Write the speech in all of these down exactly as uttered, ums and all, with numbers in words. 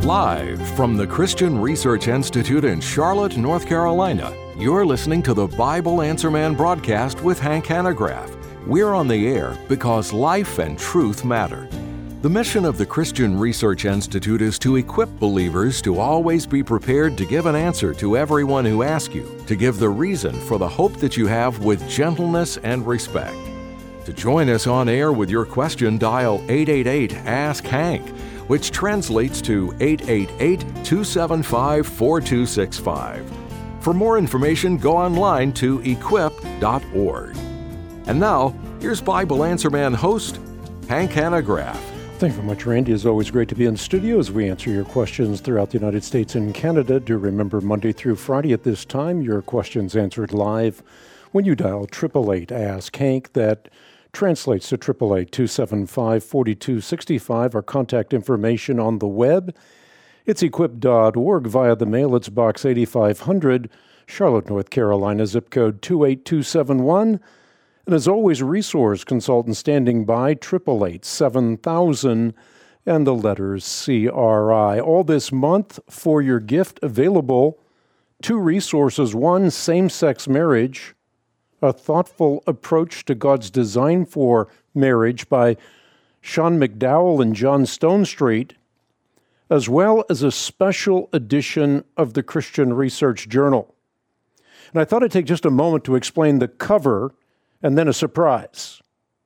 Live from the Christian Research Institute in Charlotte, North Carolina, you're listening to the Bible Answer Man broadcast with Hank Hanegraaff. We're on the air because life and truth matter. The mission of the Christian Research Institute is to equip believers to always be prepared to give an answer to everyone who asks you, to give the reason for the hope that you have with gentleness and respect. To join us on air with your question, dial eight eight eight, ask Hank, which translates to eight eight eight, two seven five, four two six five. For more information, go online to equip dot org. And now, here's Bible Answer Man host, Hank Hanegraaff. Thank you very much, Randy. It's always great to be in the studio as we answer your questions throughout the United States and Canada. Do remember, Monday through Friday at this time, your questions answered live when you dial eight eight eight, ask Hank. That translates to eight eight eight, two seven five, four two six five. Our contact information on the web, it's equip dot org. Via the mail, it's Box eighty-five hundred, Charlotte, North Carolina, zip code two eight two seven one. And as always, resource consultant standing by, eight eight eight, seven thousand, and the letters C R I. All this month for your gift available, two resources. One, Same-Sex Marriage, A Thoughtful Approach to God's Design for Marriage by Sean McDowell and John Stonestreet, as well as a special edition of the Christian Research Journal. And I thought I'd take just a moment to explain the cover and then a surprise.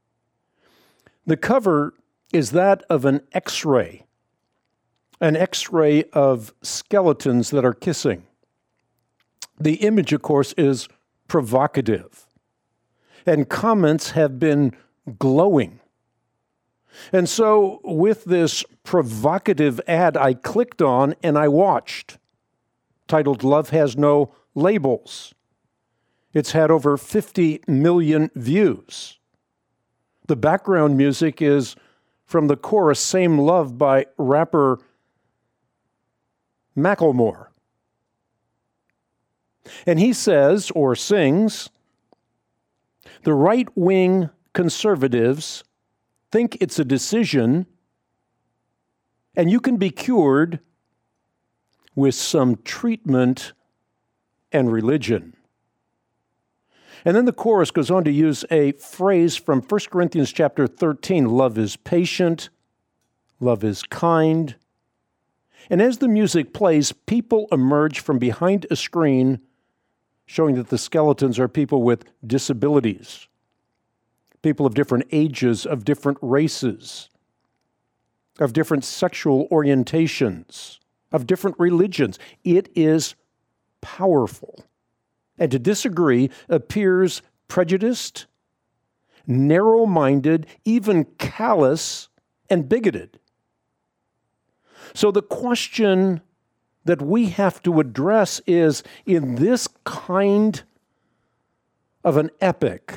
The cover is that of an X-ray, an X-ray of skeletons that are kissing. The image, of course, is provocative, and comments have been glowing. And so with this provocative ad I clicked on and I watched, titled Love Has No Labels. It's had over fifty million views. The background music is from the chorus Same Love by rapper Macklemore. And he says, or sings, the right-wing conservatives think it's a decision, and you can be cured with some treatment and religion. And then the chorus goes on to use a phrase from First Corinthians chapter thirteen, love is patient, love is kind. And as the music plays, people emerge from behind a screen showing that the skeletons are people with disabilities, people of different ages, of different races, of different sexual orientations, of different religions. It is powerful. And to disagree appears prejudiced, narrow-minded, even callous, and bigoted. So the question that we have to address is, in this kind of an epic,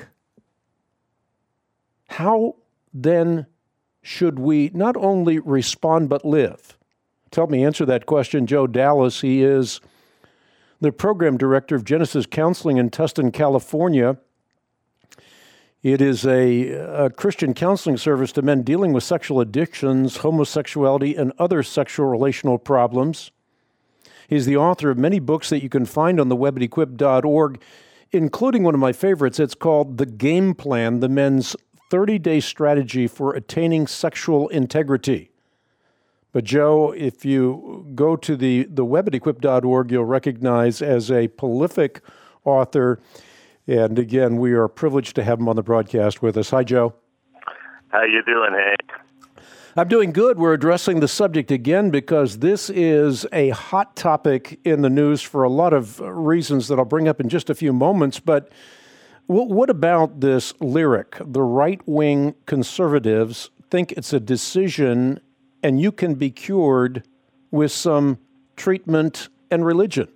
how then should we not only respond but live? To help me answer that question, Joe Dallas. He is the program director of Genesis Counseling in Tustin, California. It is a, a Christian counseling service to men dealing with sexual addictions, homosexuality, and other sexual relational problems. He's the author of many books that you can find on the web at equip dot org, including one of my favorites. It's called The Game Plan, the men's thirty-day strategy for attaining sexual integrity. But Joe, if you go to the, the web at equip dot org, you'll recognize as a prolific author. And again, we are privileged to have him on the broadcast with us. Hi, Joe. How you doing, Hank? I'm doing good. We're addressing the subject again because this is a hot topic in the news for a lot of reasons that I'll bring up in just a few moments. But what about this lyric? The right-wing conservatives think it's a decision and you can be cured with some treatment and religion.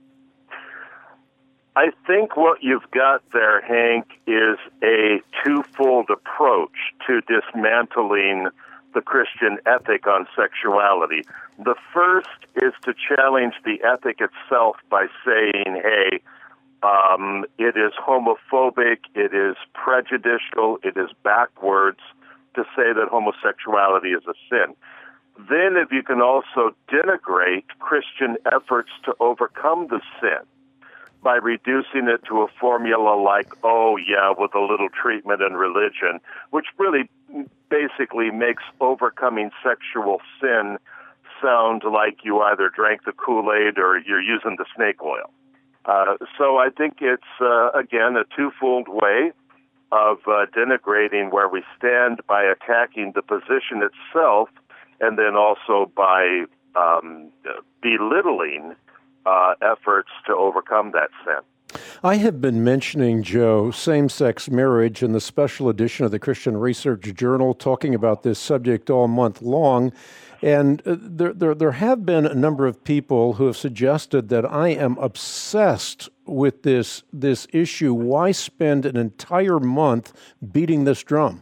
I think what you've got there, Hank, is a twofold approach to dismantling the Christian ethic on sexuality. The first is to challenge the ethic itself by saying, hey, um, it is homophobic, it is prejudicial, it is backwards to say that homosexuality is a sin. then if you can also denigrate Christian efforts to overcome the sin by reducing it to a formula like, oh, yeah, with a little treatment and religion, which really basically makes overcoming sexual sin sound like you either drank the Kool-Aid or you're using the snake oil. Uh, so I think it's, uh, again, a twofold way of uh, denigrating where we stand by attacking the position itself, and then also by um, belittling uh, efforts to overcome that sin. I have been mentioning, Joe, same-sex marriage in the special edition of the Christian Research Journal, talking about this subject all month long. And uh, there, there, there have been a number of people who have suggested that I am obsessed with this, this issue. Why spend an entire month beating this drum?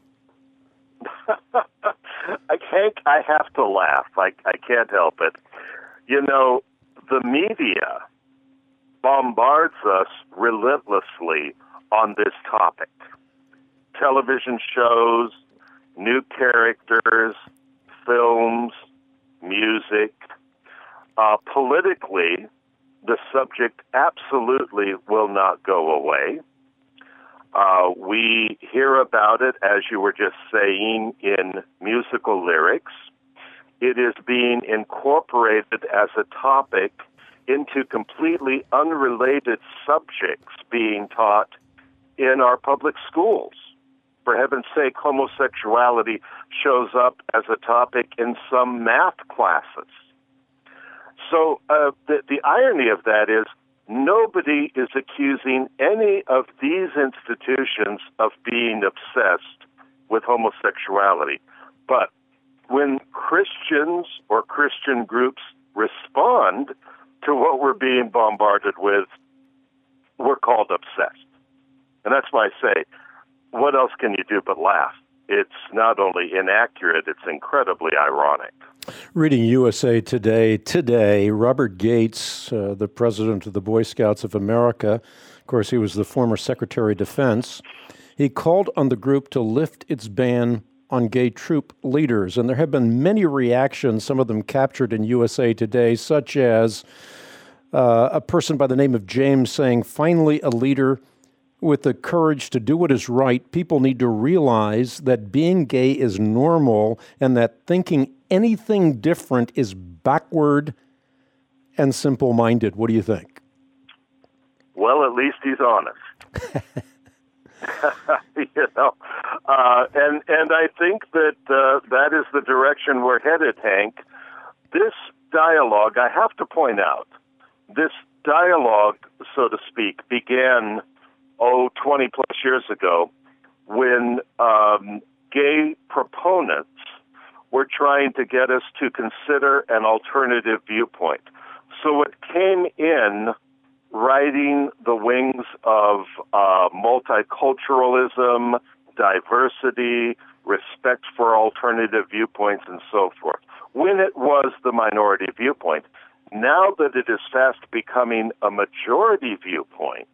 I can't, I have to laugh. I, I can't help it. You know, the media bombards us relentlessly on this topic. Television shows, new characters, films, music. Uh, politically, the subject absolutely will not go away. Uh, we hear about it, as you were just saying, in musical lyrics. It is being incorporated as a topic into completely unrelated subjects being taught in our public schools. For heaven's sake, homosexuality shows up as a topic in some math classes. So uh, the, the irony of that is nobody is accusing any of these institutions of being obsessed with homosexuality. But when Christians or Christian groups respond to what we're being bombarded with, we're called obsessed. And that's why I say, what else can you do but laugh? It's not only inaccurate, it's incredibly ironic. Reading U S A Today today, Robert Gates, uh, the president of the Boy Scouts of America, of course, he was the former Secretary of Defense, he called on the group to lift its ban on gay troop leaders. And there have been many reactions, some of them captured in U S A Today, such as uh, a person by the name of James saying, finally a leader with the courage to do what is right. People need to realize that being gay is normal and that thinking anything different is backward and simple-minded. What do you think? Well, at least he's honest. you know, uh, and and I think that uh, that is the direction we're headed, Hank. This dialogue, I have to point out, this dialogue, so to speak, began oh, twenty plus years ago, when um, gay proponents were trying to get us to consider an alternative viewpoint. So it came in riding the wings of uh, multiculturalism, diversity, respect for alternative viewpoints, and so forth, when it was the minority viewpoint. Now that it is fast becoming a majority viewpoint,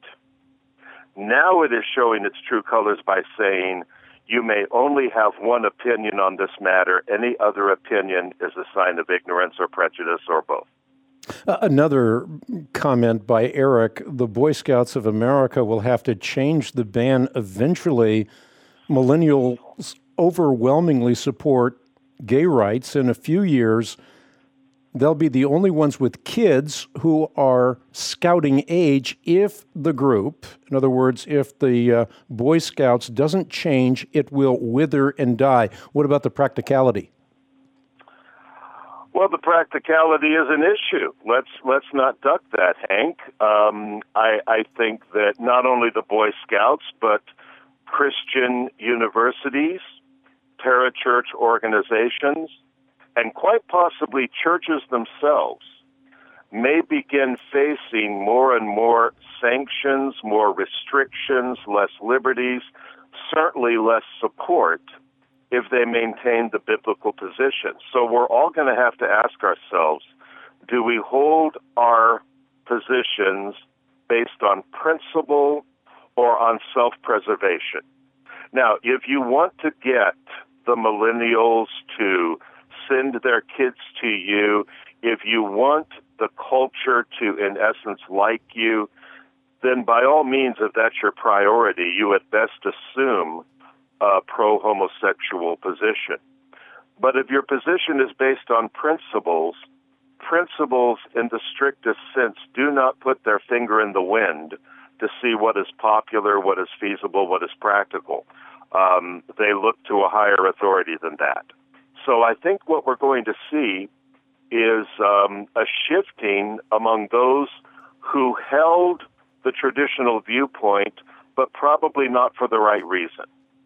now it is showing its true colors by saying, you may only have one opinion on this matter. Any other opinion is a sign of ignorance or prejudice or both. Uh, another comment by Eric, the Boy Scouts of America will have to change the ban eventually. Millennials overwhelmingly support gay rights. In a few years, they'll be the only ones with kids who are scouting age if the group, in other words, if the uh, Boy Scouts doesn't change, it will wither and die. What about the practicality? Well, the practicality is an issue. Let's let's not duck that, Hank. Um, I, I think that not only the Boy Scouts, but Christian universities, parachurch organizations, and quite possibly churches themselves may begin facing more and more sanctions, more restrictions, less liberties, certainly less support if they maintain the biblical position. So we're all going to have to ask ourselves, do we hold our positions based on principle or on self-preservation? Now, if you want to get the millennials to send their kids to you, if you want the culture to, in essence, like you, then by all means, if that's your priority, you at best assume a pro-homosexual position. But if your position is based on principles, principles in the strictest sense do not put their finger in the wind to see what is popular, what is feasible, what is practical. Um, they look to a higher authority than that. So I think what we're going to see is um, a shifting among those who held the traditional viewpoint, but probably not for the right reason,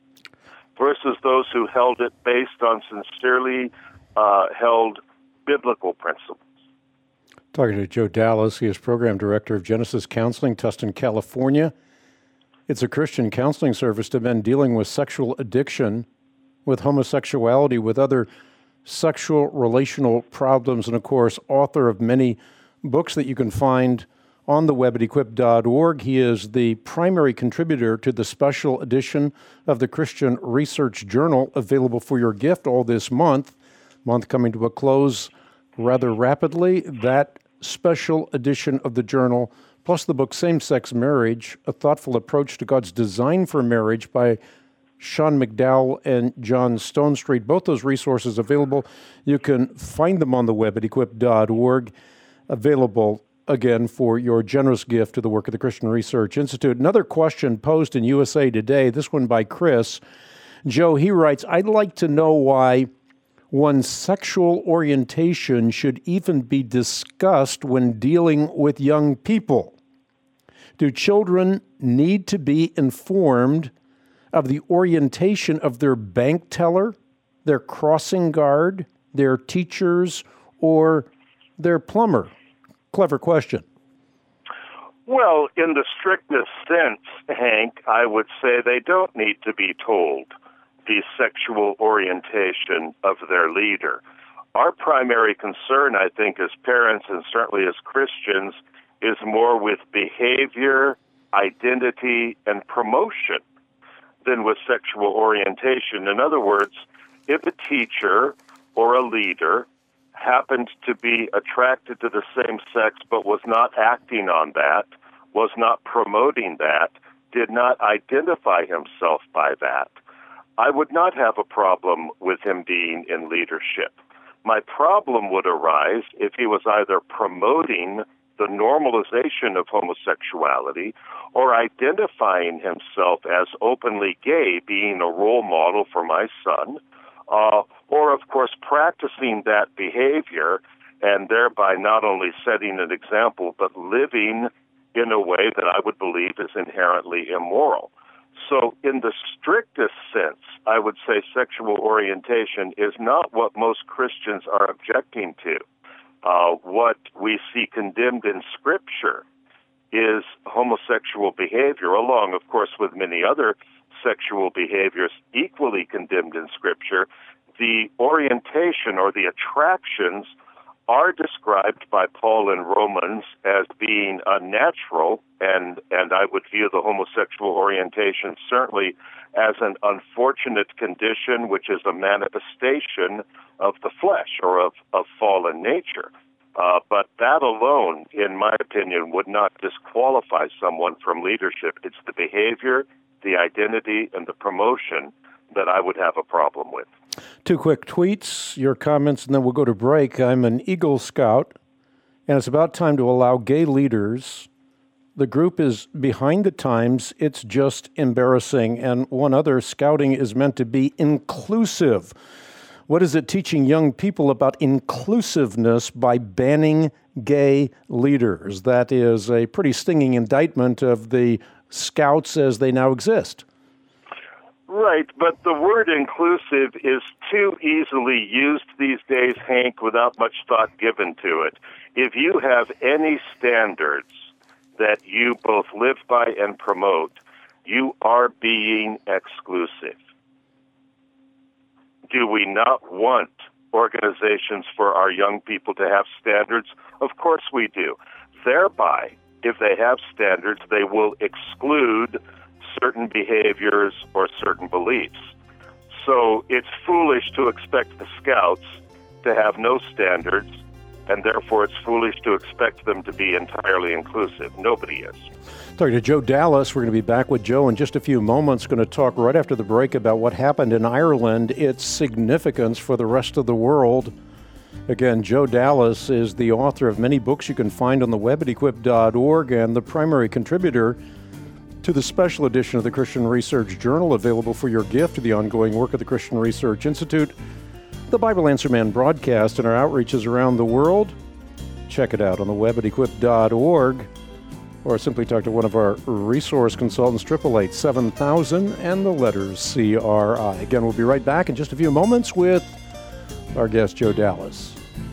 versus those who held it based on sincerely uh, held biblical principles. Talking to Joe Dallas, he is Program Director of Genesis Counseling, Tustin, California. It's a Christian counseling service to men dealing with sexual addiction, with homosexuality, with other sexual relational problems, and of course, author of many books that you can find on the web at equip dot org. He is the primary contributor to the special edition of the Christian Research Journal, available for your gift all this month. Month coming to a close rather rapidly. That special edition of the journal, plus the book Same-Sex Marriage, A Thoughtful Approach to God's Design for Marriage by Sean McDowell and John Stonestreet. Both those resources available. You can find them on the web at equip dot org, available again for your generous gift to the work of the Christian Research Institute. Another question posed in U S A Today, this one by Chris. Joe, he writes, I'd like to know why one's sexual orientation should even be discussed when dealing with young people. Do children need to be informed of the orientation of their bank teller, their crossing guard, their teachers, or their plumber? Clever question. Well, in the strictest sense, Hank, I would say they don't need to be told the sexual orientation of their leader. Our primary concern, I think, as parents and certainly as Christians, is more with behavior, identity, and promotion than with sexual orientation. In other words, if a teacher or a leader happened to be attracted to the same sex but was not acting on that, was not promoting that, did not identify himself by that, I would not have a problem with him being in leadership. My problem would arise if he was either promoting the normalization of homosexuality or identifying himself as openly gay, being a role model for my son, uh, or, of course, practicing that behavior and thereby not only setting an example, but living in a way that I would believe is inherently immoral. So in the strictest sense, I would say sexual orientation is not what most Christians are objecting to. Uh, what we see condemned in Scripture is homosexual behavior, along, of course, with many other sexual behaviors equally condemned in Scripture. The orientation or the attractions are described by Paul in Romans as being unnatural, and, and I would view the homosexual orientation certainly as an unfortunate condition, which is a manifestation of the flesh or of, of fallen nature. Uh, but that alone, in my opinion, would not disqualify someone from leadership. It's the behavior, the identity, and the promotion that I would have a problem with. Two quick tweets, your comments, and then we'll go to break. I'm an Eagle Scout, and it's about time to allow gay leaders. The group is behind the times. It's just embarrassing. And one other, scouting is meant to be inclusive. What is it teaching young people about inclusiveness by banning gay leaders? That is a pretty stinging indictment of the Scouts as they now exist. Right, but the word inclusive is too easily used these days, Hank, without much thought given to it. If you have any standards that you both live by and promote, you are being exclusive. Do we not want organizations for our young people to have standards? Of course we do. Thereby, if they have standards, they will exclude certain behaviors or certain beliefs. So it's foolish to expect the Scouts to have no standards, and therefore it's foolish to expect them to be entirely inclusive. Nobody is. Talking to Joe Dallas. We're going to be back with Joe in just a few moments. Going to talk right after the break about what happened in Ireland, its significance for the rest of the world. Again, Joe Dallas is the author of many books you can find on the web at equip dot org and the primary contributor to the special edition of the Christian Research Journal, available for your gift to the ongoing work of the Christian Research Institute, the Bible Answer Man broadcast, and our outreaches around the world. Check it out on the web at equip dot org, or simply talk to one of our resource consultants, eight eight eight, seven thousand, and the letters C R I. Again, we'll be right back in just a few moments with our guest, Joe Dallas.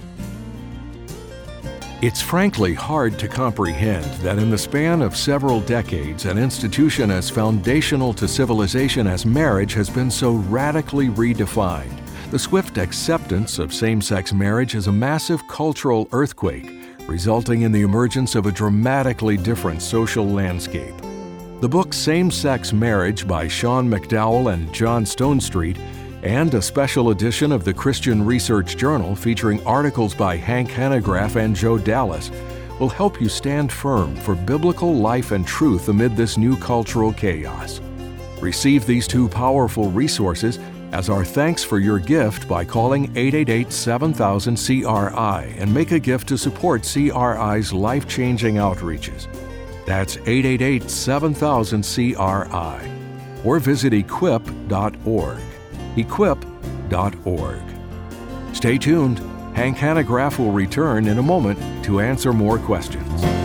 It's frankly hard to comprehend that in the span of several decades, an institution as foundational to civilization as marriage has been so radically redefined. The swift acceptance of same-sex marriage is a massive cultural earthquake, resulting in the emergence of a dramatically different social landscape. The book Same-Sex Marriage by Sean McDowell and John Stonestreet, and a special edition of the Christian Research Journal featuring articles by Hank Hanegraaff and Joe Dallas, will help you stand firm for biblical life and truth amid this new cultural chaos. Receive these two powerful resources as our thanks for your gift by calling eight eight eight, seven thousand, C R I and make a gift to support C R I's life-changing outreaches. That's eight eight eight, seven thousand, C R I. Or visit equip dot org. equip dot org. Stay tuned. Hank Hanegraaff will return in a moment to answer more questions.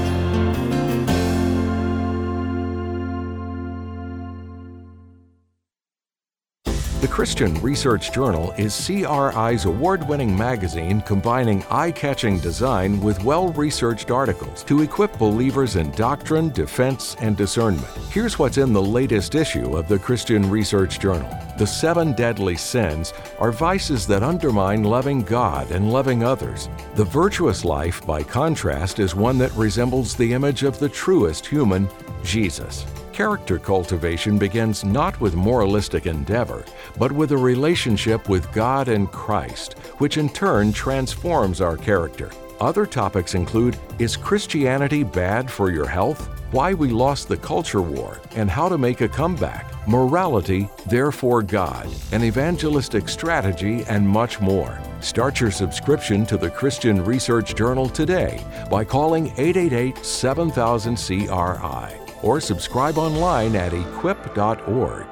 The Christian Research Journal is C R I's award-winning magazine combining eye-catching design with well-researched articles to equip believers in doctrine, defense, and discernment. Here's what's in the latest issue of the Christian Research Journal. The seven deadly sins are vices that undermine loving God and loving others. The virtuous life, by contrast, is one that resembles the image of the truest human, Jesus. Character cultivation begins not with moralistic endeavor, but with a relationship with God and Christ, which in turn transforms our character. Other topics include, is Christianity bad for your health? Why we lost the culture war and how to make a comeback, morality, therefore God, an evangelistic strategy, and much more. Start your subscription to the Christian Research Journal today by calling eight eight eight, seven thousand, C R I. Or subscribe online at equip dot org.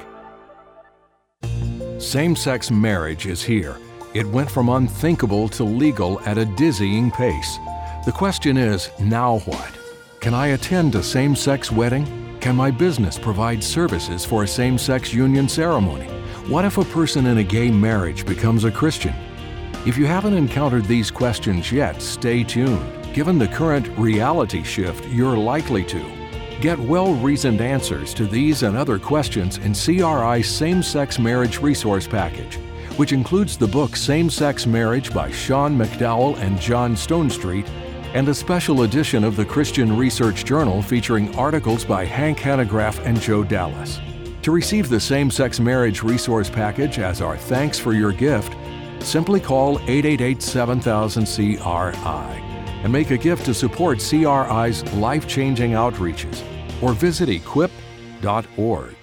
Same-sex marriage is here. It went from unthinkable to legal at a dizzying pace. The question is, now what? Can I attend a same-sex wedding? Can my business provide services for a same-sex union ceremony? What if a person in a gay marriage becomes a Christian? If you haven't encountered these questions yet, stay tuned. Given the current reality shift, you're likely to. Get well-reasoned answers to these and other questions in C R I's Same-Sex Marriage Resource Package, which includes the book Same-Sex Marriage by Sean McDowell and John Stonestreet, and a special edition of the Christian Research Journal featuring articles by Hank Hanegraaff and Joe Dallas. To receive the Same-Sex Marriage Resource Package as our thanks for your gift, simply call eight eight eight, seven thousand, C R I. and make a gift to support C R I's life-changing outreaches, or visit equip dot org.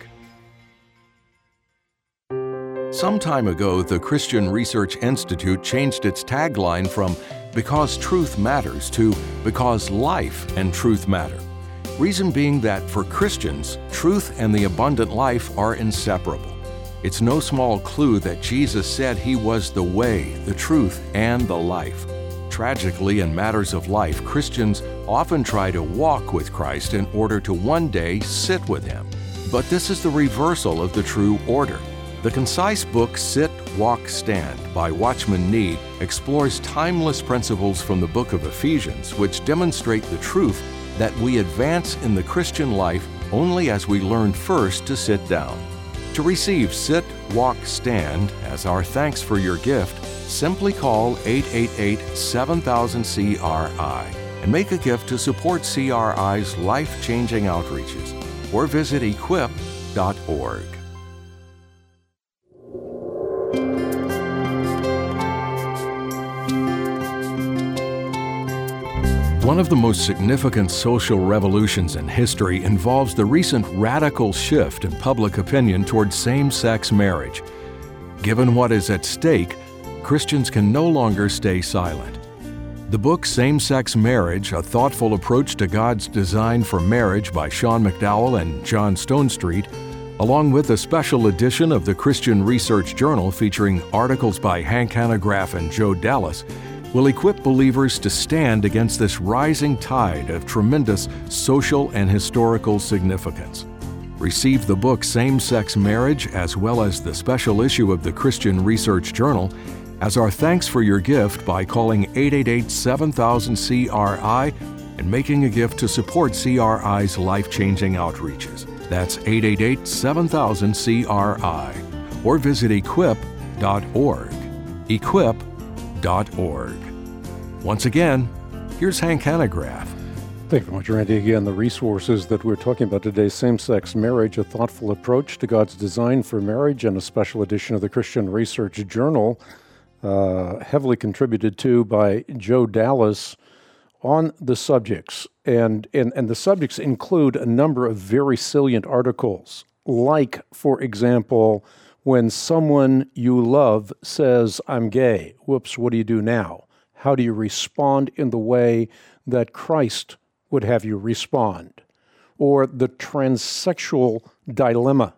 Some time ago, the Christian Research Institute changed its tagline from "Because Truth Matters" to "Because Life and Truth Matter." Reason being that for Christians, truth and the abundant life are inseparable. It's no small clue that Jesus said He was the way, the truth, and the life. Tragically, in matters of life, Christians often try to walk with Christ in order to one day sit with Him. But this is the reversal of the true order. The concise book Sit, Walk, Stand by Watchman Nee explores timeless principles from the book of Ephesians, which demonstrate the truth that we advance in the Christian life only as we learn first to sit down. To receive Sit, Walk, Stand as our thanks for your gift, simply call eight eight eight, seven thousand, C R I and make a gift to support C R I's life-changing outreaches, or visit equip dot org. One of the most significant social revolutions in history involves the recent radical shift in public opinion toward same-sex marriage. Given what is at stake, Christians can no longer stay silent. The book Same-Sex Marriage, A Thoughtful Approach to God's Design for Marriage by Sean McDowell and John Stonestreet, along with a special edition of the Christian Research Journal featuring articles by Hank Hanegraaff and Joe Dallas, will equip believers to stand against this rising tide of tremendous social and historical significance. Receive the book Same-Sex Marriage as well as the special issue of the Christian Research Journal as our thanks for your gift by calling eight eight eight, seven thousand, C R I and making a gift to support C R I's life-changing outreaches. That's eight eight eight, seven thousand, C R I. Or visit equip dot org. equip dot org. Once again, here's Hank Hanegraaff. Thank you very much, Randy. Again, the resources that we're talking about today, Same-Sex Marriage, A Thoughtful Approach to God's Design for Marriage, and a special edition of the Christian Research Journal, uh, heavily contributed to by Joe Dallas on the subjects. And, and, and the subjects include a number of very salient articles, like, for example, when someone you love says, I'm gay, whoops, what do you do now? How do you respond in the way that Christ would have you respond? Or the transsexual dilemma,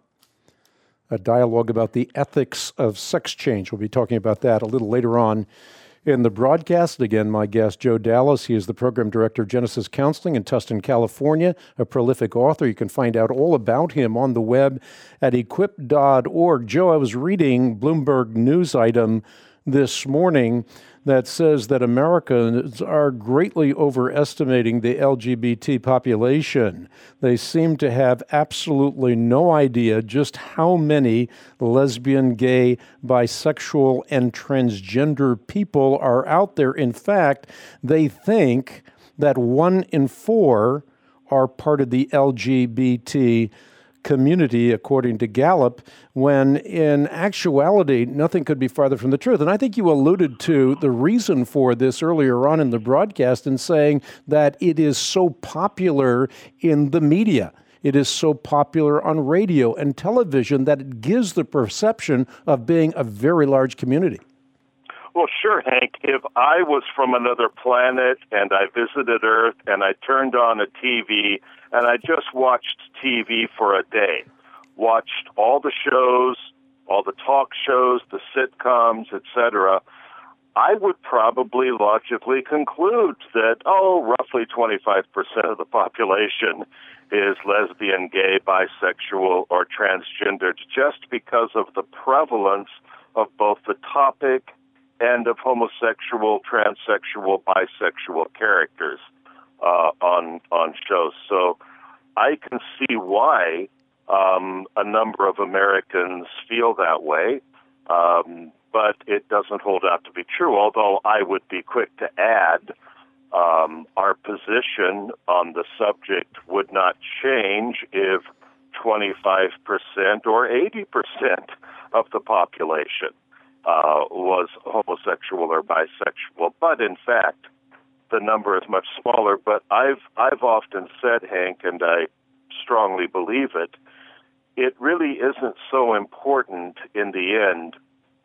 a dialogue about the ethics of sex change. We'll be talking about that a little later on in the broadcast. Again, my guest, Joe Dallas. He is the program director of Genesis Counseling in Tustin, California, a prolific author. You can find out all about him on the web at equip dot org. Joe, I was reading Bloomberg news item this morning that says that Americans are greatly overestimating the L G B T population. They seem to have absolutely no idea just how many lesbian, gay, bisexual, and transgender people are out there. In fact, they think that one in four are part of the L G B T community, according to Gallup, when in actuality, nothing could be farther from the truth. And I think you alluded to the reason for this earlier on in the broadcast in saying that it is so popular in the media. It is so popular on radio and television that it gives the perception of being a very large community. Well, sure, Hank. If I was from another planet and I visited Earth and I turned on a T V and I just watched T V for a day, watched all the shows, all the talk shows, the sitcoms, et cetera, I would probably logically conclude that, oh, roughly twenty-five percent of the population is lesbian, gay, bisexual, or transgendered, just because of the prevalence of both the topic and of homosexual, transsexual, bisexual characters uh, on on shows. So I can see why um, a number of Americans feel that way, um, but it doesn't hold out to be true, although I would be quick to add um, our position on the subject would not change if twenty-five percent or eighty percent of the population Uh, was homosexual or bisexual, but in fact, the number is much smaller. But I've I've often said, Hank, and I strongly believe it, it really isn't so important in the end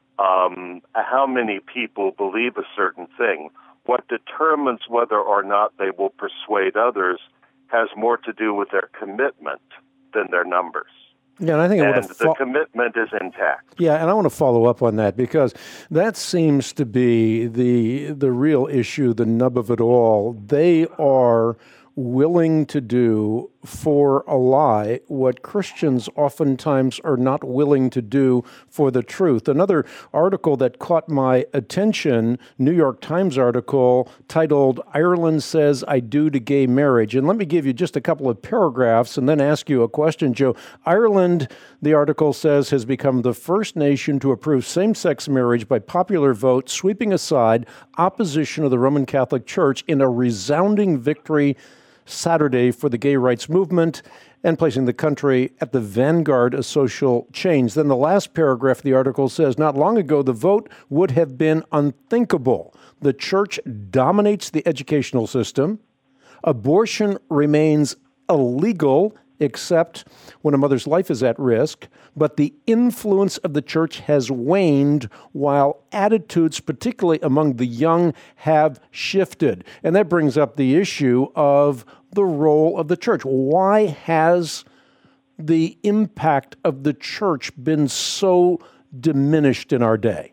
um, how many people believe a certain thing. What determines whether or not they will persuade others has more to do with their commitment than their numbers. Yeah, and I think and I want to fo- the commitment is intact. Yeah, and I want to follow up on that because that seems to be the the real issue, the nub of it all. They are willing to do for a lie what Christians oftentimes are not willing to do for the truth. Another article that caught my attention, New York Times article titled, Ireland Says I Do to Gay Marriage. And let me give you just a couple of paragraphs and then ask you a question, Joe. Ireland, the article says, has become the first nation to approve same-sex marriage by popular vote, sweeping aside opposition of the Roman Catholic Church in a resounding victory Saturday for the gay rights movement and placing the country at the vanguard of social change. Then the last paragraph of the article says, not long ago, the vote would have been unthinkable. The church dominates the educational system. Abortion remains illegal except when a mother's life is at risk, but the influence of the church has waned while attitudes, particularly among the young, have shifted. And that brings up the issue of the role of the church. Why has the impact of the church been so diminished in our day?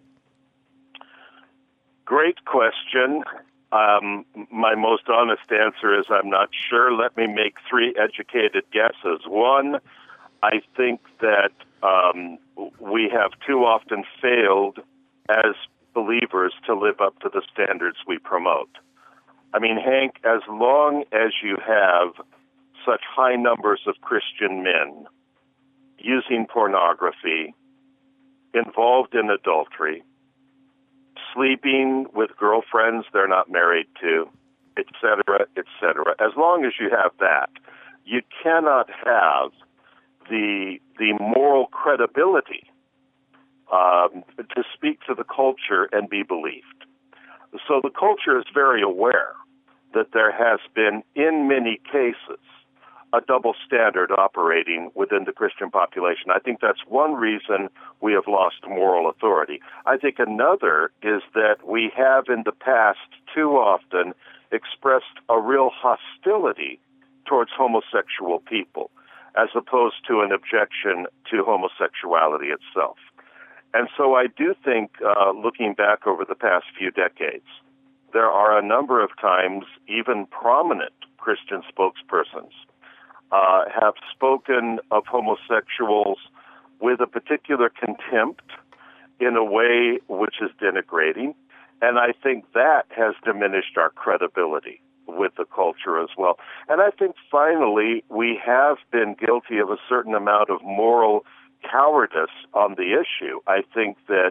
Great question. Um, my most honest answer is I'm not sure. Let me make three educated guesses. One, I think that um, we have too often failed as believers to live up to the standards we promote. I mean, Hank, as long as you have such high numbers of Christian men using pornography, involved in adultery, sleeping with girlfriends they're not married to, et cetera, et cetera. As long as you have that, you cannot have the the moral credibility um, to speak to the culture and be believed. So the culture is very aware that there has been, in many cases, a double standard operating within the Christian population. I think that's one reason we have lost moral authority. I think another is that we have in the past too often expressed a real hostility towards homosexual people, as opposed to an objection to homosexuality itself. And so I do think, uh, looking back over the past few decades, there are a number of times even prominent Christian spokespersons Uh, have spoken of homosexuals with a particular contempt in a way which is denigrating, and I think that has diminished our credibility with the culture as well. And I think finally we have been guilty of a certain amount of moral cowardice on the issue. I think that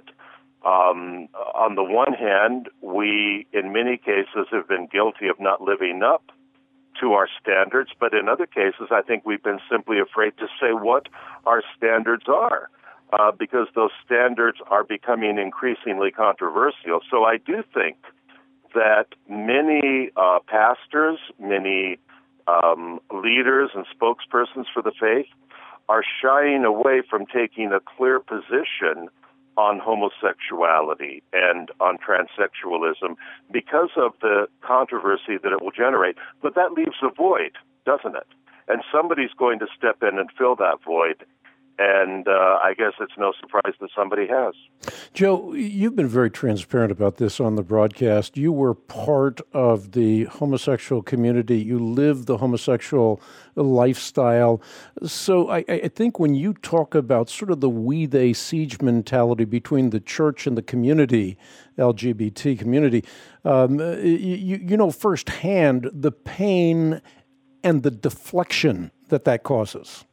um, on the one hand, we in many cases have been guilty of not living up to our standards, but in other cases, I think we've been simply afraid to say what our standards are, uh, because those standards are becoming increasingly controversial. So I do think that many uh, pastors, many um, leaders and spokespersons for the faith are shying away from taking a clear position on homosexuality and on transsexualism because of the controversy that it will generate. But that leaves a void, doesn't it? And somebody's going to step in and fill that void. And uh, I guess it's no surprise that somebody has. Joe, you've been very transparent about this on the broadcast. You were part of the homosexual community. You lived the homosexual lifestyle. So I, I think when you talk about sort of the we, they, siege mentality between the church and the community, L G B T community, um, you, you know firsthand the pain and the deflection that that causes.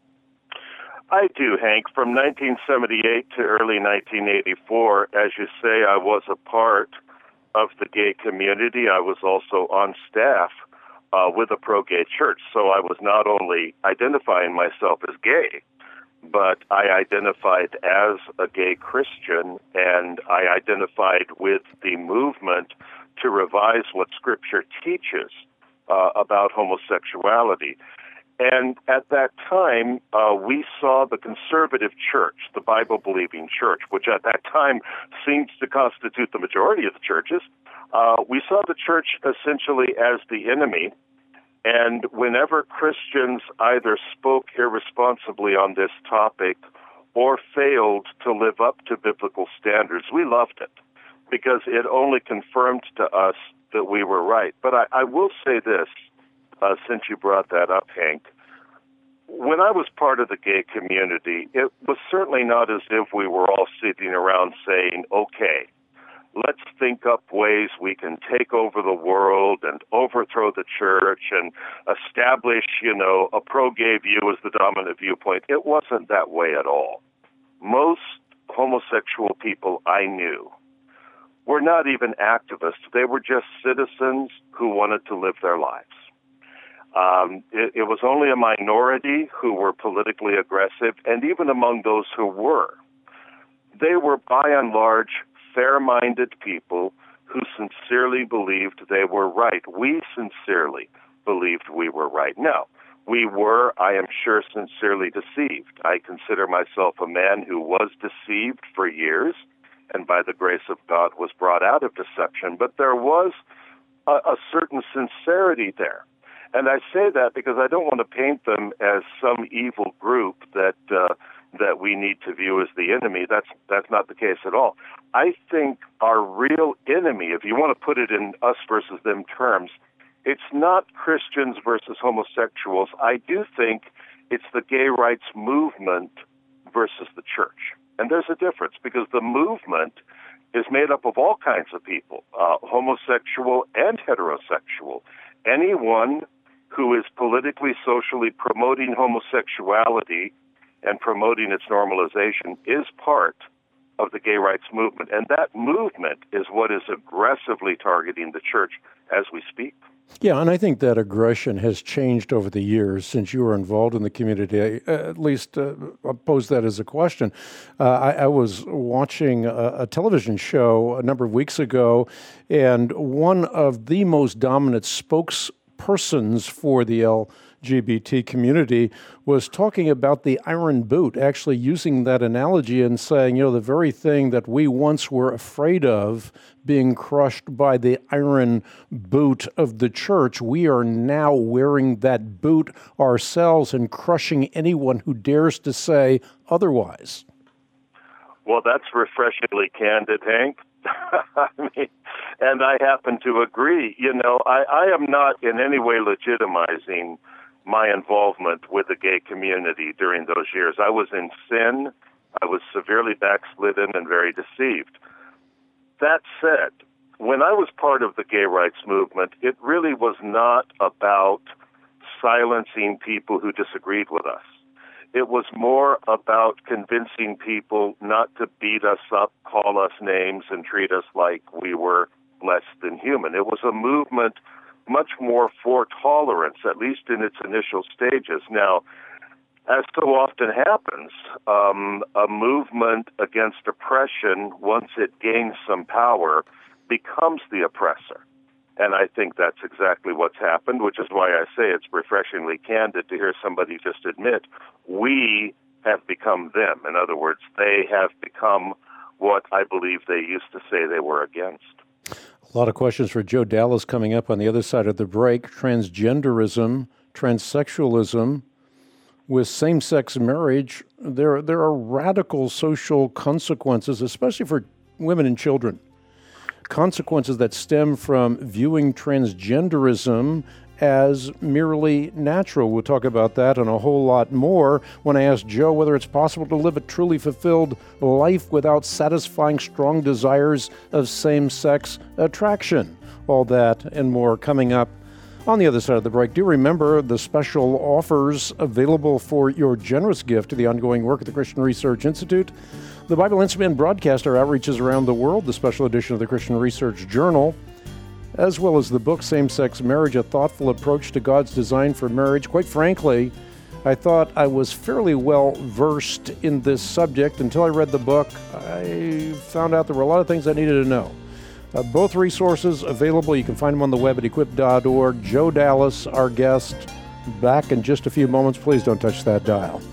I do, Hank. From nineteen seventy-eight to early nineteen eighty-four, as you say, I was a part of the gay community. I was also on staff uh, with a pro-gay church. So I was not only identifying myself as gay, but I identified as a gay Christian, and I identified with the movement to revise what Scripture teaches uh, about homosexuality. And at that time, uh, we saw the conservative church, the Bible-believing church, which at that time seems to constitute the majority of the churches. Uh, we saw the church essentially as the enemy. And whenever Christians either spoke irresponsibly on this topic or failed to live up to biblical standards, we loved it because it only confirmed to us that we were right. But I, I will say this. Uh, since you brought that up, Hank, when I was part of the gay community, it was certainly not as if we were all sitting around saying, okay, let's think up ways we can take over the world and overthrow the church and establish, you know, a pro-gay view as the dominant viewpoint. It wasn't that way at all. Most homosexual people I knew were not even activists. They were just citizens who wanted to live their lives. Um, it, it was only a minority who were politically aggressive, and even among those who were, they were by and large fair-minded people who sincerely believed they were right. We sincerely believed we were right. No, we were, I am sure, sincerely deceived. I consider myself a man who was deceived for years, and by the grace of God was brought out of deception. But there was a, a certain sincerity there. And I say that because I don't want to paint them as some evil group that uh, that we need to view as the enemy. That's that's not the case at all. I think our real enemy, if you want to put it in us versus them terms, it's not Christians versus homosexuals. I do think it's the gay rights movement versus the church. And there's a difference, because the movement is made up of all kinds of people, uh, homosexual and heterosexual. Anyone who is politically, socially promoting homosexuality and promoting its normalization is part of the gay rights movement. And that movement is what is aggressively targeting the church as we speak. Yeah, and I think that aggression has changed over the years since you were involved in the community. Uh, at least uh, I'll pose that as a question. Uh, I, I was watching a, a television show a number of weeks ago, and one of the most dominant spokespersons for the L G B T community was talking about the iron boot, actually using that analogy and saying, you know, the very thing that we once were afraid of being crushed by the iron boot of the church, we are now wearing that boot ourselves and crushing anyone who dares to say otherwise. Well, that's refreshingly candid, Hank. I mean, and I happen to agree. You know, I, I am not in any way legitimizing my involvement with the gay community during those years. I was in sin. I was severely backslidden and very deceived. That said, when I was part of the gay rights movement, it really was not about silencing people who disagreed with us. It was more about convincing people not to beat us up, call us names, and treat us like we were less than human. It was a movement much more for tolerance, at least in its initial stages. Now, as so often happens, um, a movement against oppression, once it gains some power, becomes the oppressor. And I think that's exactly what's happened, which is why I say it's refreshingly candid to hear somebody just admit, we have become them. In other words, they have become what I believe they used to say they were against. A lot of questions for Joe Dallas coming up on the other side of the break. Transgenderism, transsexualism, with same-sex marriage, there, there are radical social consequences, especially for women and children. Consequences that stem from viewing transgenderism as merely natural. We'll talk about that and a whole lot more when I ask Joe whether it's possible to live a truly fulfilled life without satisfying strong desires of same-sex attraction. All that and more coming up on the other side of the break. Do remember the special offers available for your generous gift to the ongoing work of the Christian Research Institute. The Bible Answer Man broadcast our outreaches around the world, the special edition of the Christian Research Journal, as well as the book Same-Sex Marriage, A Thoughtful Approach to God's Design for Marriage. Quite frankly, I thought I was fairly well versed in this subject until I read the book. I found out there were a lot of things I needed to know. Uh, both resources available. You can find them on the web at equip dot org. Joe Dallas, our guest, back in just a few moments. Please don't touch that dial.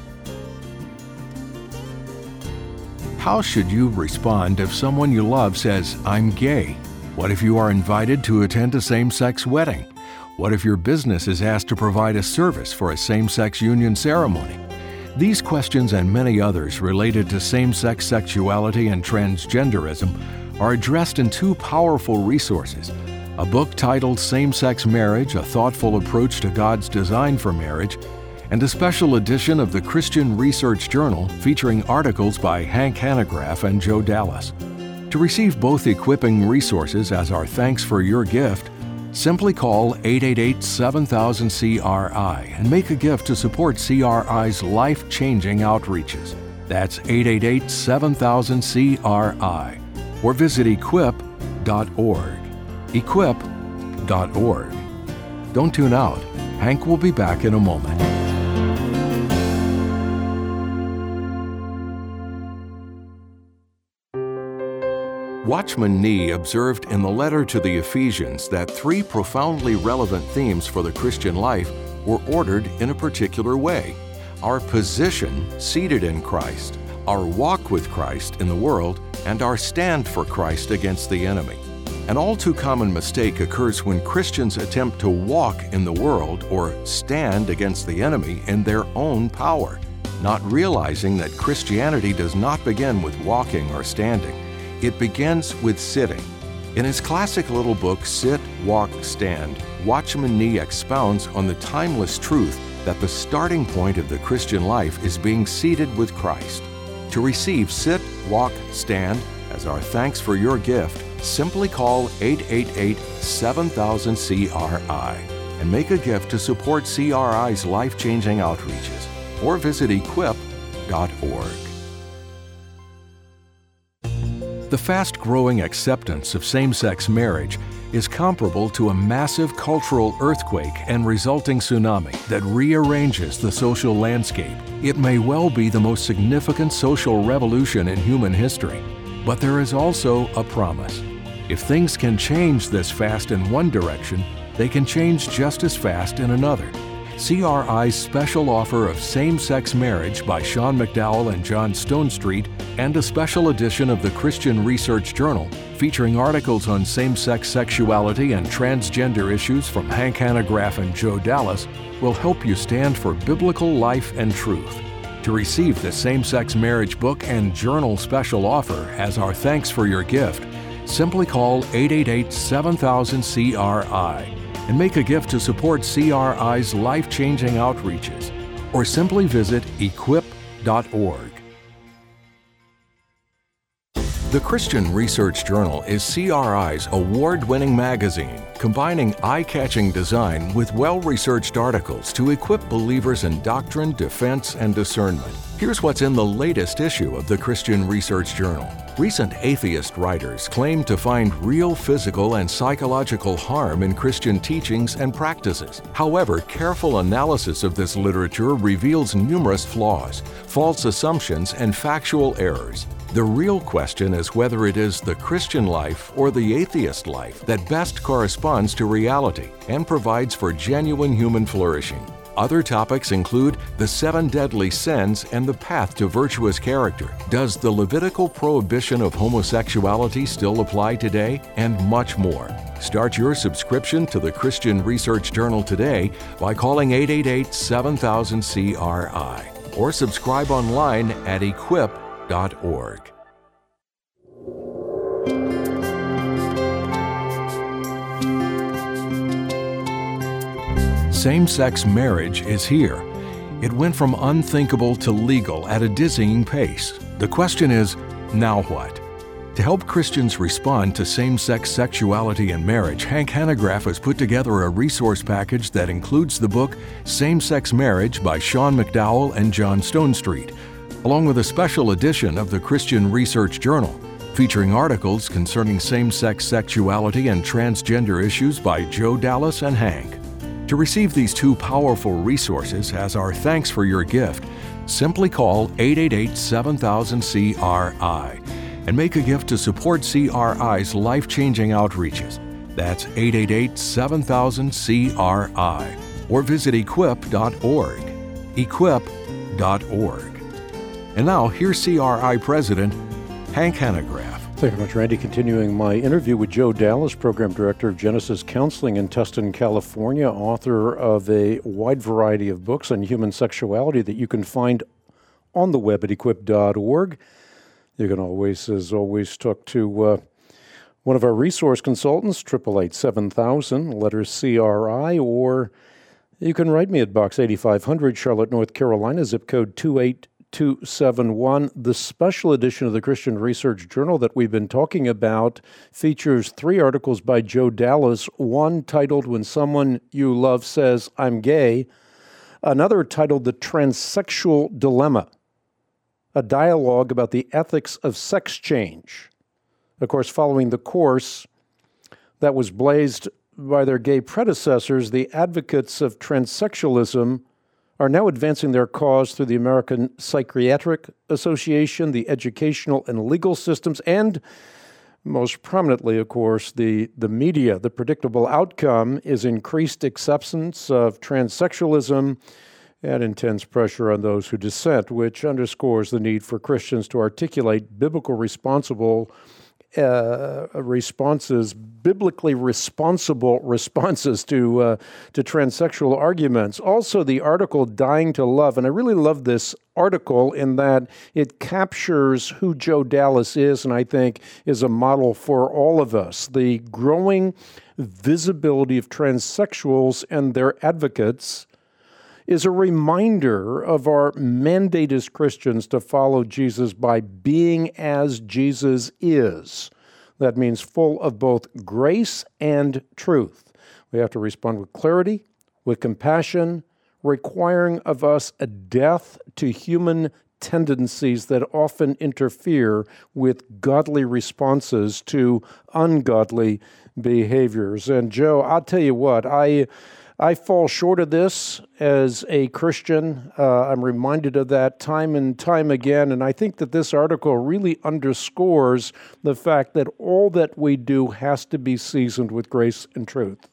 How should you respond if someone you love says, "I'm gay"? What if you are invited to attend a same-sex wedding? What if your business is asked to provide a service for a same-sex union ceremony? These questions and many others related to same-sex sexuality and transgenderism are addressed in two powerful resources: a book titled Same-Sex Marriage, A Thoughtful Approach to God's Design for Marriage, and a special edition of the Christian Research Journal featuring articles by Hank Hanegraaff and Joe Dallas. To receive both equipping resources as our thanks for your gift, simply call eight eight eight, seven thousand, C R I and make a gift to support C R I's life-changing outreaches. That's eight eight eight, seven thousand, C R I. Or visit equip dot org. equip dot org. Don't tune out. Hank will be back in a moment. Watchman Nee observed in the letter to the Ephesians that three profoundly relevant themes for the Christian life were ordered in a particular way: our position seated in Christ, our walk with Christ in the world, and our stand for Christ against the enemy. An all too common mistake occurs when Christians attempt to walk in the world or stand against the enemy in their own power, not realizing that Christianity does not begin with walking or standing. It begins with sitting. In his classic little book, Sit, Walk, Stand, Watchman Nee expounds on the timeless truth that the starting point of the Christian life is being seated with Christ. To receive Sit, Walk, Stand as our thanks for your gift, simply call eight eight eight, seven thousand, C R I and make a gift to support C R I's life-changing outreaches, or visit equip dot org. The fast-growing acceptance of same-sex marriage is comparable to a massive cultural earthquake and resulting tsunami that rearranges the social landscape. It may well be the most significant social revolution in human history, but there is also a promise. If things can change this fast in one direction, they can change just as fast in another. C R I's special offer of Same-Sex Marriage by Sean McDowell and John Stonestreet, and a special edition of the Christian Research Journal featuring articles on same-sex sexuality and transgender issues from Hank Hanegraaff and Joe Dallas will help you stand for biblical life and truth. To receive the Same-Sex Marriage book and journal special offer as our thanks for your gift, simply call eight eight eight, seven thousand, C R I and make a gift to support C R I's life-changing outreaches, or simply visit equip dot org. The Christian Research Journal is C R I's award-winning magazine, combining eye-catching design with well-researched articles to equip believers in doctrine, defense, and discernment. Here's what's in the latest issue of the Christian Research Journal. Recent atheist writers claim to find real physical and psychological harm in Christian teachings and practices. However, careful analysis of this literature reveals numerous flaws, false assumptions, and factual errors. The real question is whether it is the Christian life or the atheist life that best corresponds to reality and provides for genuine human flourishing. Other topics include the seven deadly sins and the path to virtuous character. Does the Levitical prohibition of homosexuality still apply today? And much more. Start your subscription to the Christian Research Journal today by calling eight eight eight, seven thousand, C R I or subscribe online at equip dot org. Same-sex marriage is here. It went from unthinkable to legal at a dizzying pace. The question is, now what? To help Christians respond to same-sex sexuality and marriage, Hank Hanegraaff has put together a resource package that includes the book Same-Sex Marriage by Sean McDowell and John Stonestreet, along with a special edition of the Christian Research Journal, featuring articles concerning same-sex sexuality and transgender issues by Joe Dallas and Hank. To receive these two powerful resources as our thanks for your gift, simply call eight eight eight, seven thousand, C R I and make a gift to support C R I's life-changing outreaches. That's eight eight eight, seven thousand, C R I or visit equip dot org. equip dot org. And now, here's C R I President Hank Hanegraaff. Thank you very much, Randy. Continuing my interview with Joe Dallas, Program Director of Genesis Counseling in Tustin, California, author of a wide variety of books on human sexuality that you can find on the web at equip dot org. You can always, as always, talk to uh, one of our resource consultants, eight eight eight, seven thousand, letters C R I, or you can write me at Box eighty-five hundred, Charlotte, North Carolina, zip code two eight two seven one. The special edition of the Christian Research Journal that we've been talking about features three articles by Joe Dallas, one titled When Someone You Love Says, I'm Gay, another titled The Transsexual Dilemma, a dialogue about the ethics of sex change. Of course, following the course that was blazed by their gay predecessors, the advocates of transsexualism are now advancing their cause through the American Psychiatric Association, the educational and legal systems, and Most prominently, of course, the, the media. The predictable outcome is increased acceptance of transsexualism and intense pressure on those who dissent, which underscores the need for Christians to articulate biblical responsible uh, responses, biblically responsible responses to uh, to transsexual arguments. Also, the article "Dying to Love," and I really love this article in that it captures who Joe Dallas is, and I think is a model for all of us. The growing visibility of transsexuals and their advocates is a reminder of our mandate as Christians to follow Jesus by being as Jesus is. That means full of both grace and truth. We have to respond with clarity, with compassion, requiring of us a death to human tendencies that often interfere with godly responses to ungodly behaviors. And Joe, I'll tell you what, I I fall short of this as a Christian. Uh, I'm reminded of that time and time again, and I think that this article really underscores the fact that all that we do has to be seasoned with grace and truth.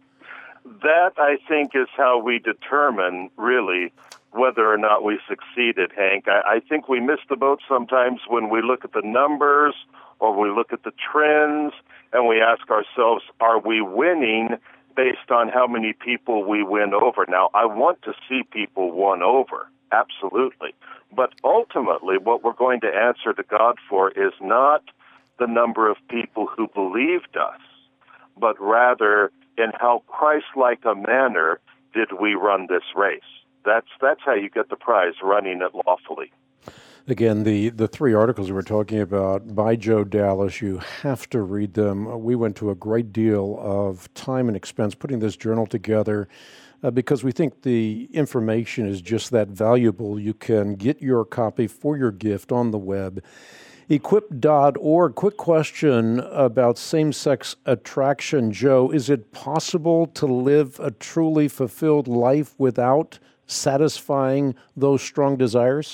That, I think, is how we determine, really, whether or not we succeeded, Hank. I, I think we miss the boat sometimes when we look at the numbers or we look at the trends and we ask ourselves, are we winning based on how many people we win over? Now, I want to see people won over, absolutely. But ultimately, what we're going to answer to God for is not the number of people who believed us, but rather in how Christ-like a manner did we run this race. That's that's how you get the prize, running it lawfully. Again, the, the three articles we're talking about by Joe Dallas, you have to read them. We went to a great deal of time and expense putting this journal together uh, because we think the information is just that valuable. You can get your copy for your gift on the web. Equip dot org. Quick question about same-sex attraction, Joe. Is it possible to live a truly fulfilled life without satisfying those strong desires?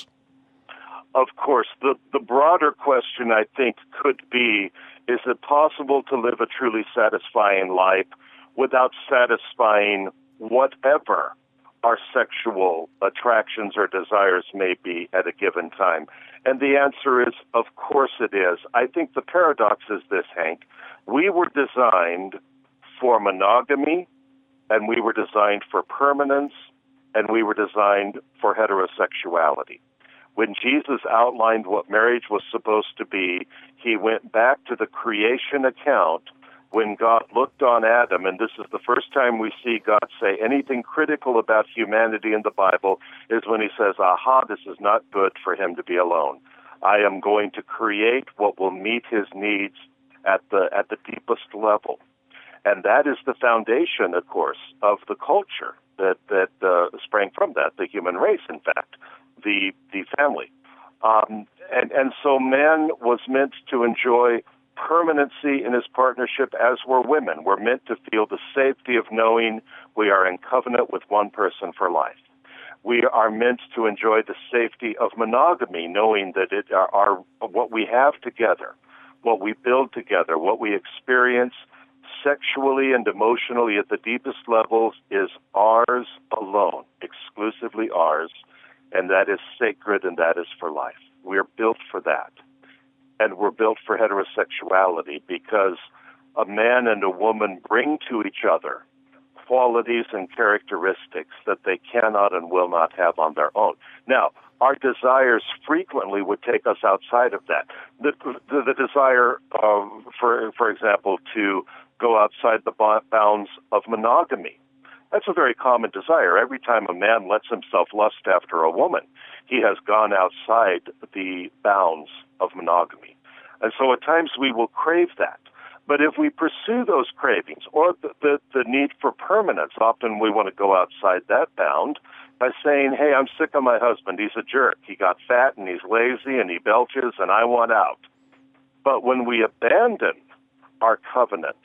Of course. The, the broader question, I think, could be, is it possible to live a truly satisfying life without satisfying whatever our sexual attractions or desires may be at a given time? And the answer is, of course it is. I think the paradox is this, Hank. We were designed for monogamy, and we were designed for permanence, and we were designed for heterosexuality. When Jesus outlined what marriage was supposed to be, he went back to the creation account when God looked on Adam, and this is the first time we see God say anything critical about humanity in the Bible, is when he says, aha, this is not good for him to be alone. I am going to create what will meet his needs at the at the deepest level. And that is the foundation, of course, of the culture that, that uh, sprang from that, the human race, in fact. the the family. Um, and, and so man was meant to enjoy permanency in his partnership, as were women. We're meant to feel the safety of knowing we are in covenant with one person for life. We are meant to enjoy the safety of monogamy, knowing that it are, are what we have together, what we build together, what we experience sexually and emotionally at the deepest levels is ours alone, exclusively ours. And that is sacred, and that is for life. We are built for that. And we're built for heterosexuality because a man and a woman bring to each other qualities and characteristics that they cannot and will not have on their own. Now, our desires frequently would take us outside of that. The, the, the desire, uh, for, for example, to go outside the bounds of monogamy. That's a very common desire. Every time a man lets himself lust after a woman, he has gone outside the bounds of monogamy. And so at times we will crave that. But if we pursue those cravings or the, the, the need for permanence, often we want to go outside that bound by saying, hey, I'm sick of my husband. He's a jerk. He got fat and he's lazy and he belches and I want out. But when we abandon our covenants,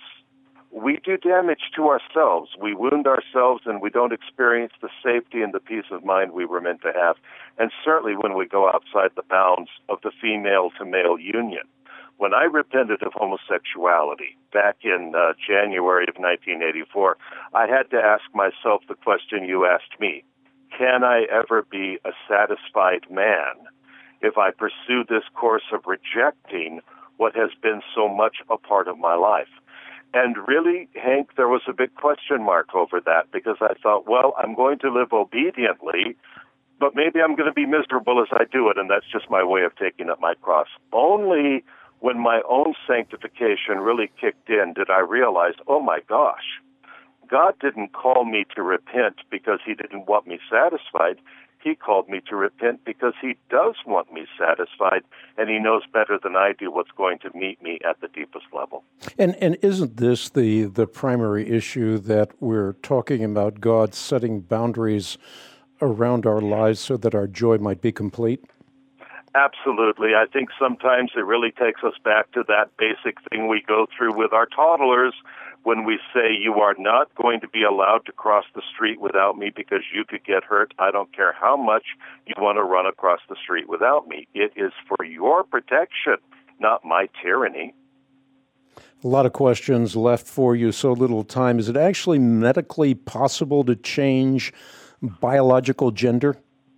we do damage to ourselves. We wound ourselves, and we don't experience the safety and the peace of mind we were meant to have. And certainly when we go outside the bounds of the female-to-male union, when I repented of homosexuality back in uh, January of nineteen eighty-four, I had to ask myself the question you asked me. Can I ever be a satisfied man if I pursue this course of rejecting what has been so much a part of my life? And really, Hank, there was a big question mark over that, because I thought, well, I'm going to live obediently, but maybe I'm going to be miserable as I do it, and that's just my way of taking up my cross. Only when my own sanctification really kicked in did I realize, oh my gosh, God didn't call me to repent because he didn't want me satisfied. He called me to repent because he does want me satisfied, and he knows better than I do what's going to meet me at the deepest level. And and isn't this the, the primary issue, that we're talking about God setting boundaries around our lives so that our joy might be complete? Absolutely. I think sometimes it really takes us back to that basic thing we go through with our toddlers when we say, you are not going to be allowed to cross the street without me because you could get hurt. I don't care how much you want to run across the street without me. It is for your protection, not my tyranny. A lot of questions left for you, so little time. Is it actually medically possible to change biological gender?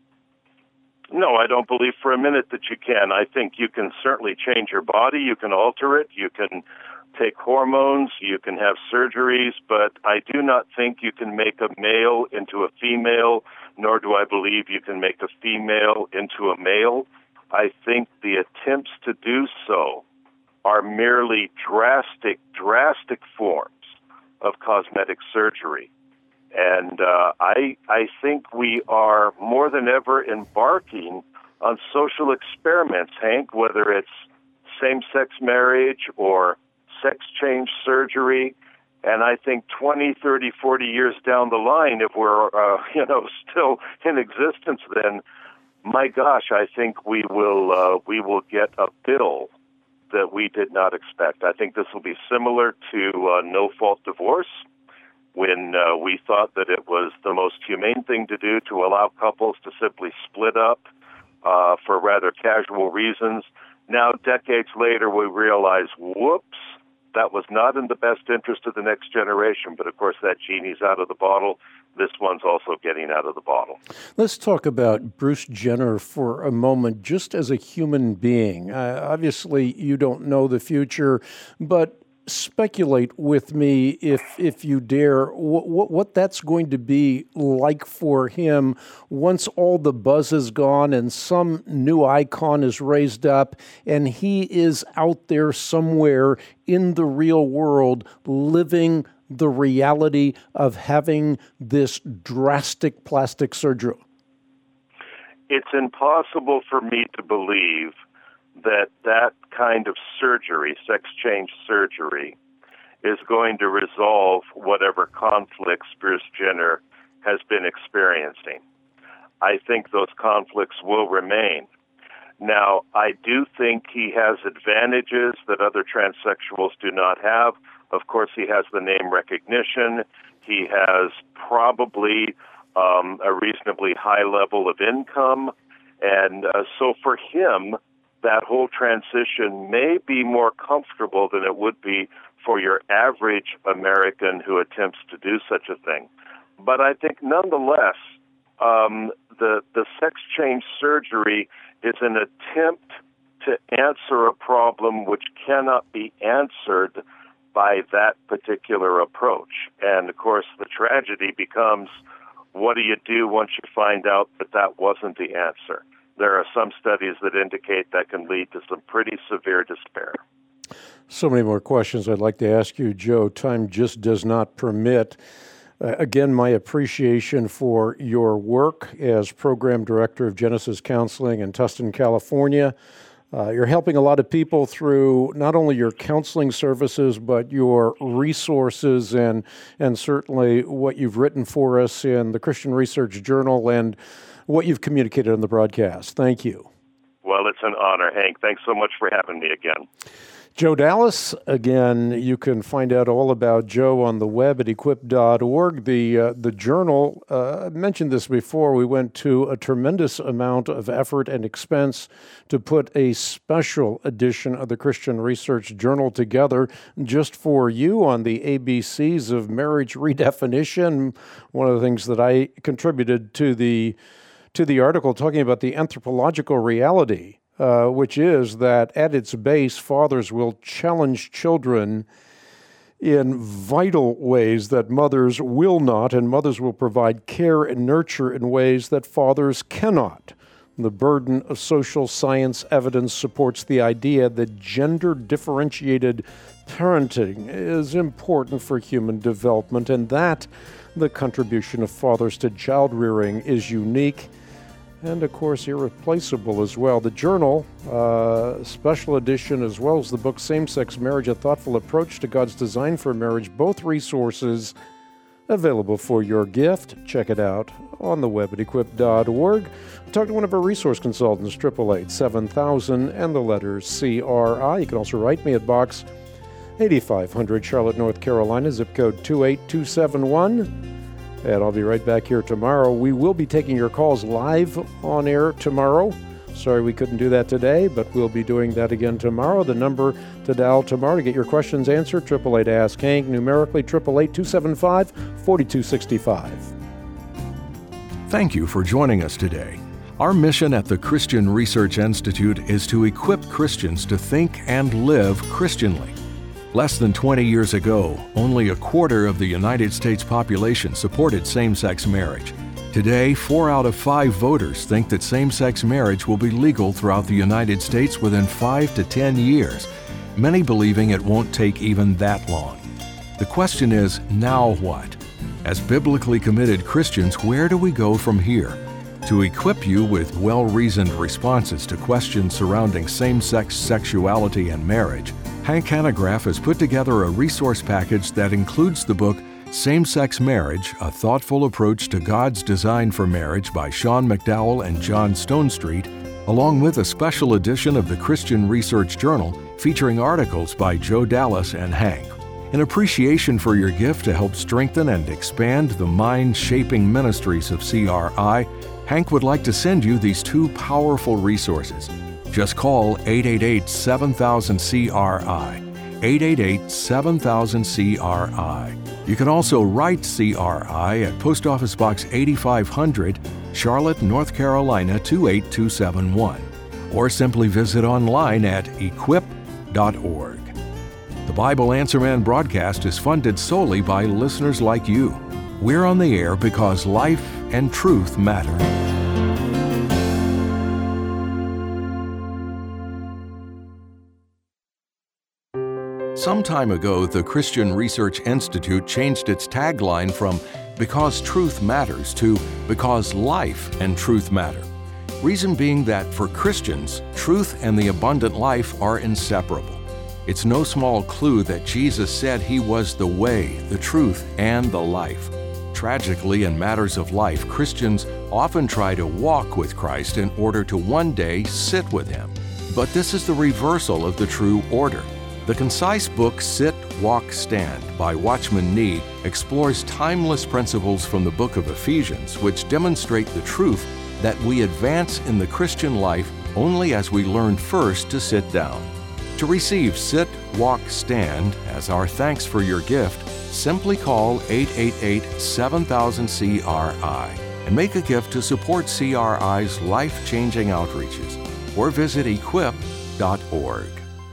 No, I don't believe for a minute that you can. I think you can certainly change your body. You can alter it. You can take hormones. You can have surgeries. But I do not think you can make a male into a female, nor do I believe you can make a female into a male. I think the attempts to do so are merely drastic, drastic forms of cosmetic surgery. And uh, I I think we are more than ever embarking on social experiments, Hank, whether it's same-sex marriage or sex change surgery. And I think twenty, thirty, forty years down the line, if we're uh, you know still in existence, then my gosh, I think we will uh, we will get a bill that we did not expect. I think this will be similar to uh, no-fault divorce, when uh, we thought that it was the most humane thing to do to allow couples to simply split up uh, for rather casual reasons. Now, decades later, we realize, whoops, that was not in the best interest of the next generation. But, of course, that genie's out of the bottle. This one's also getting out of the bottle. Let's talk about Bruce Jenner for a moment, just as a human being. Uh, obviously, you don't know the future, but speculate with me, if if you dare, what, what what that's going to be like for him once all the buzz is gone and some new icon is raised up and he is out there somewhere in the real world living the reality of having this drastic plastic surgery. It's impossible for me to believe that that kind of surgery, sex change surgery, is going to resolve whatever conflicts Bruce Jenner has been experiencing. I think those conflicts will remain. Now, I do think he has advantages that other transsexuals do not have. Of course, he has the name recognition. He has probably um, a reasonably high level of income. And uh, so for him, that whole transition may be more comfortable than it would be for your average American who attempts to do such a thing. But I think nonetheless, um, the, the sex change surgery is an attempt to answer a problem which cannot be answered by that particular approach. And, of course, the tragedy becomes, what do you do once you find out that that wasn't the answer? There are some studies that indicate that can lead to some pretty severe despair. So many more questions I'd like to ask you, Joe. Time just does not permit. Uh, again, my appreciation for your work as Program Director of Genesis Counseling in Tustin, California. Uh, you're helping a lot of people through not only your counseling services, but your resources and and certainly what you've written for us in the Christian Research Journal and what you've communicated on the broadcast. Thank you. Well, it's an honor, Hank. Thanks so much for having me again. Joe Dallas, again, you can find out all about Joe on the web at equip dot org. The uh, the journal, uh, I mentioned this before, we went to a tremendous amount of effort and expense to put a special edition of the Christian Research Journal together just for you on the A B Cs of marriage redefinition. One of the things that I contributed to the to the article talking about the anthropological reality, Uh, which is that at its base, fathers will challenge children in vital ways that mothers will not, and mothers will provide care and nurture in ways that fathers cannot. The burden of social science evidence supports the idea that gender-differentiated parenting is important for human development, and that the contribution of fathers to child rearing is unique and, of course, irreplaceable as well. The journal, uh, special edition, as well as the book Same-Sex Marriage, A Thoughtful Approach to God's Design for Marriage, both resources available for your gift. Check it out on the web at equip dot org. Talk to one of our resource consultants, eight eight eight, seven thousand, and the letters C R I. You can also write me at Box eighty-five hundred, Charlotte, North Carolina, zip code two eight two seven one. And I'll be right back here tomorrow. We will be taking your calls live on air tomorrow. Sorry we couldn't do that today, but we'll be doing that again tomorrow. The number to dial tomorrow to get your questions answered, eight eight eight, ask Hank, numerically eight eight eight, two seven five, four two six five. Thank you for joining us today. Our mission at the Christian Research Institute is to equip Christians to think and live Christianly. Less than twenty years ago, only a quarter of the United States population supported same-sex marriage. Today, four out of five voters think that same-sex marriage will be legal throughout the United States within five to ten years, many believing it won't take even that long. The question is, now what? As biblically committed Christians, where do we go from here? To equip you with well-reasoned responses to questions surrounding same-sex sexuality and marriage, Hank Hanegraaff has put together a resource package that includes the book Same-Sex Marriage, A Thoughtful Approach to God's Design for Marriage by Sean McDowell and John Stonestreet, along with a special edition of the Christian Research Journal featuring articles by Joe Dallas and Hank. In appreciation for your gift to help strengthen and expand the mind-shaping ministries of C R I, Hank would like to send you these two powerful resources. Just call eight eight eight, seven thousand, C R I, eight eight eight, seven thousand, C R I. You can also write C R I at Post Office Box eighty-five hundred, Charlotte, North Carolina, two eight two seven one, or simply visit online at equip dot org. The Bible Answer Man broadcast is funded solely by listeners like you. We're on the air because life and truth matter. Some time ago, the Christian Research Institute changed its tagline from Because Truth Matters to Because Life and Truth Matter. Reason being that for Christians, truth and the abundant life are inseparable. It's no small clue that Jesus said He was the way, the truth, and the life. Tragically, in matters of life, Christians often try to walk with Christ in order to one day sit with Him. But this is the reversal of the true order. The concise book Sit, Walk, Stand by Watchman Nee explores timeless principles from the book of Ephesians, which demonstrate the truth that we advance in the Christian life only as we learn first to sit down. To receive Sit, Walk, Stand as our thanks for your gift, simply call eight eight eight, seven thousand, C R I and make a gift to support C R I's life-changing outreaches, or visit equip dot org.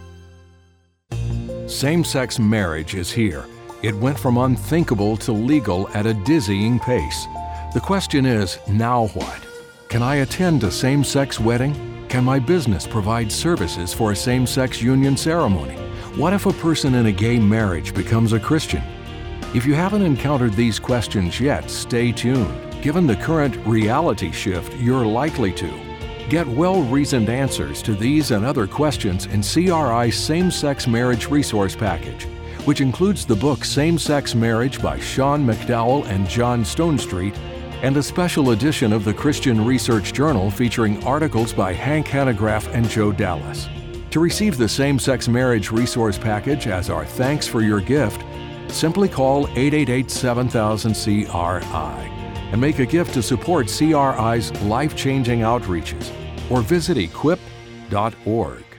Same-sex marriage is here. It went from unthinkable to legal at a dizzying pace. The question is, now what? Can I attend a same-sex wedding? Can my business provide services for a same-sex union ceremony? What if a person in a gay marriage becomes a Christian? If you haven't encountered these questions yet, stay tuned. Given the current reality shift, you're likely to. Get well-reasoned answers to these and other questions in C R I's Same-Sex Marriage Resource Package, which includes the book Same-Sex Marriage by Sean McDowell and John Stonestreet, and a special edition of the Christian Research Journal featuring articles by Hank Hanegraaff and Joe Dallas. To receive the same-sex marriage resource package as our thanks for your gift, simply call eight eight eight, seven thousand, C R I and make a gift to support C R I's life-changing outreaches, or visit equip dot org.